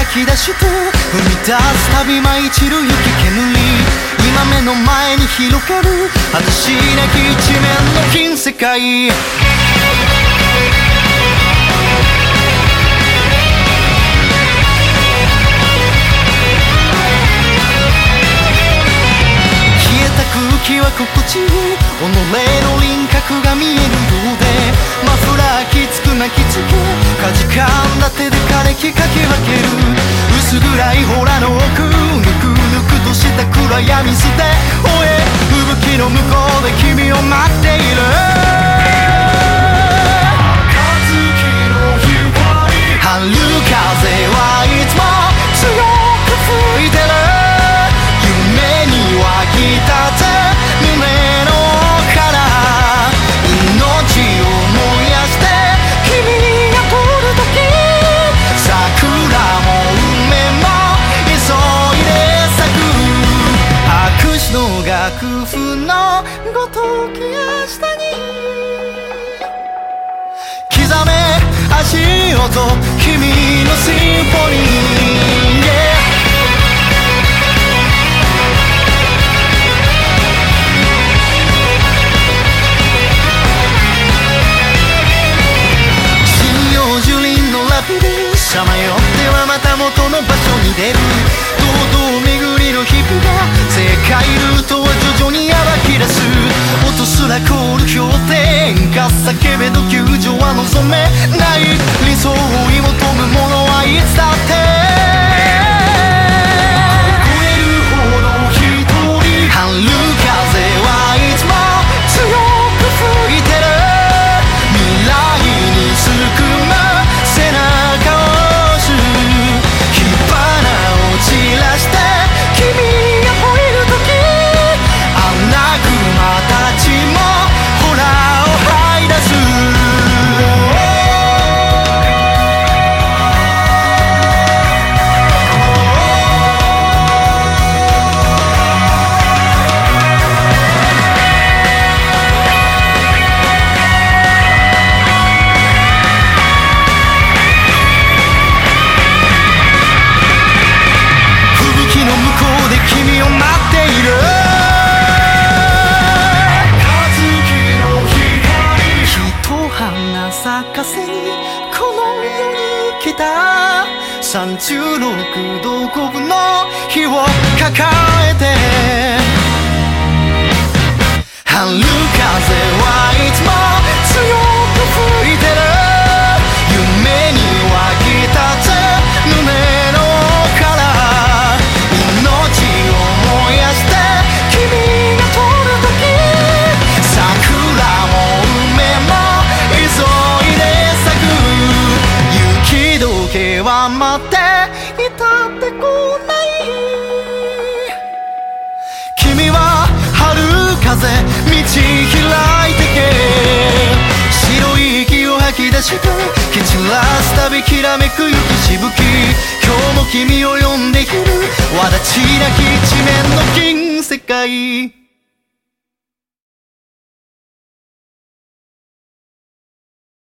吐き出して踏み出すたび舞い散る雪煙、今目の前に広がる果てしなき一面の金世界。空気は心地いい、己の輪郭が見えるようで、マフラーきつく巻きつけ、かじかんだ手で枯れ木かき分ける。薄暗い空の奥、ぬくぬくとした暗闇捨て終え、吹雪の向こうで君を待っている。春風はいつも強く吹いてる。夢に湧き立つ胸の奥から命を燃やして君が来るとき、桜も梅も急いで咲く。拍手の楽譜のごとき明日に刻め足音、君のシンフォニー、さまよってはまた元の場所に出る。堂々巡りの日々が正解ルートは徐々に暴き出す。音すら凍る氷点下叫べど救助は望めない。理想を追い求む者はいつだって超えるほど一人。春風はいつも強く吹いてる。未来にすくむ背中を咲かせにこの世に来た。36度5分の火を抱えて、春風はいつも強く吹いてる。夢に湧き立つ胸の奥から命を燃やして君が通るとき、桜も梅も急いで咲く。雪解けは待っていたってこない。君は春風道開いてけ。白い息を吐き出して蹴散らすたびきらめく雪しぶき。今日も君を呼んでいるわだちなき一面の金世界。